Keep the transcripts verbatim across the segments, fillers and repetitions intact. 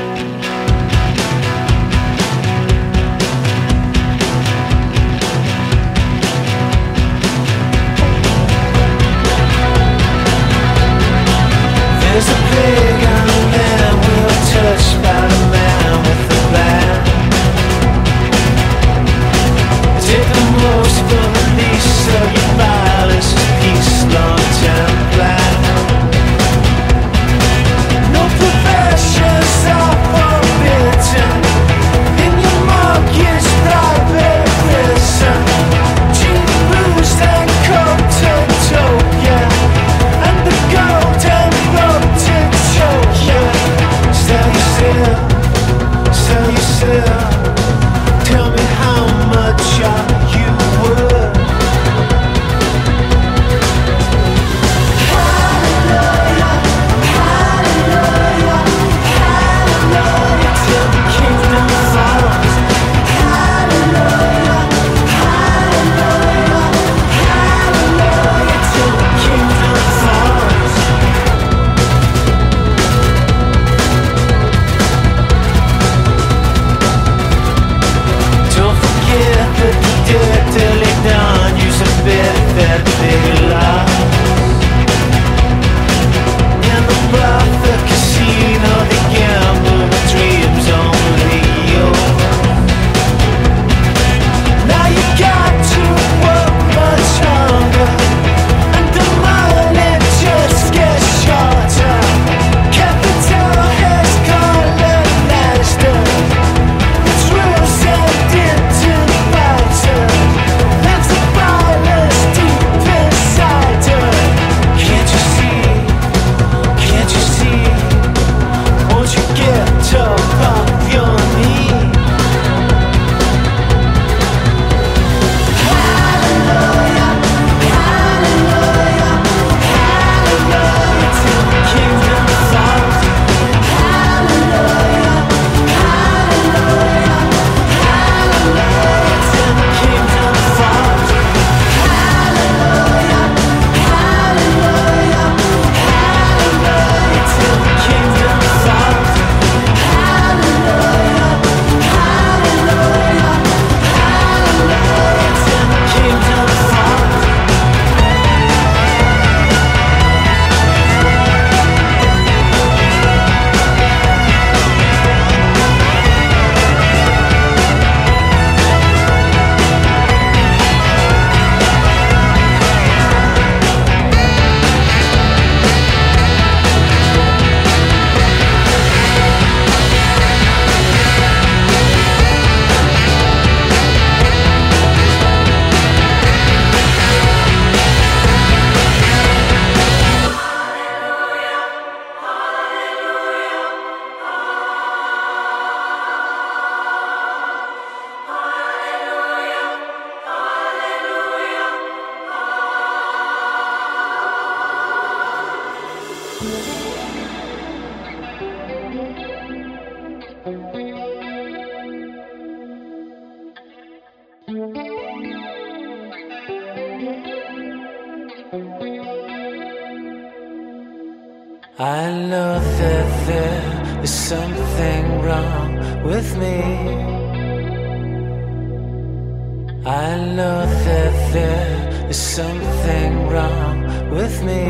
There's a pig and a man we'll touch by the man with the plan. Take the most for the least, so you balance a peace, long-term plan. No professions are forbidden in your mortgage private prison. Cheap booze and coke utopia, and the golden road to choke ya. Sell you still, sell you still. Tell me how much are you worth? Hallelujah, hallelujah, hallelujah till the kingdom falls. Hallelujah, hallelujah, hallelujah till the kingdom falls. Don't forget that the dead daily done use a bit that big loss. In the bar, the casino, the gamble, the dreams only yours. Now you got to work much harder, and the money just gets shorter. Capital has colonized us. Its rules and into fighters. That's the violence deep inside us. Can't you see? Can't you see? Won't you get up off your knees? Hallelujah, hallelujah, hallelujah till the kingdom falls. Hallelujah, hallelujah, hallelujah till the kingdom falls. Hallelujah, hallelujah, hallelujah till the kingdom falls. Hallelujah, hallelujah, hallelujah till the kingdom falls. I know that there is something wrong with me. I know that there is something wrong with me.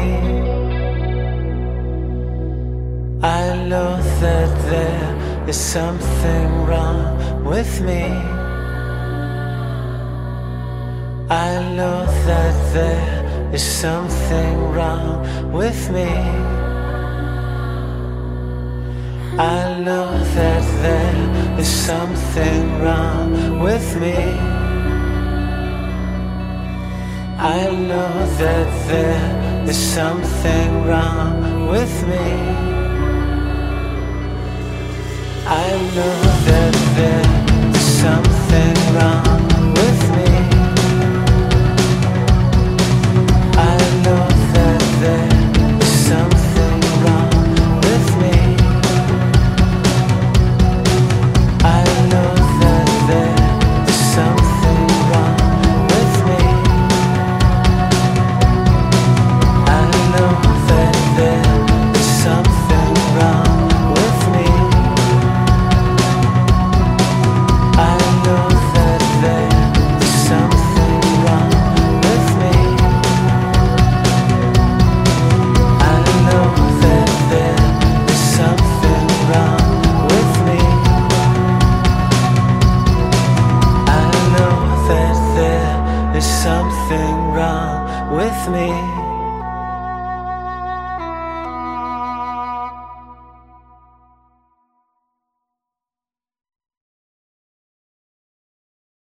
I know that there is something wrong with me. I know that there is something wrong with me. I know that there is something wrong with me. I know that there is something wrong with me. I know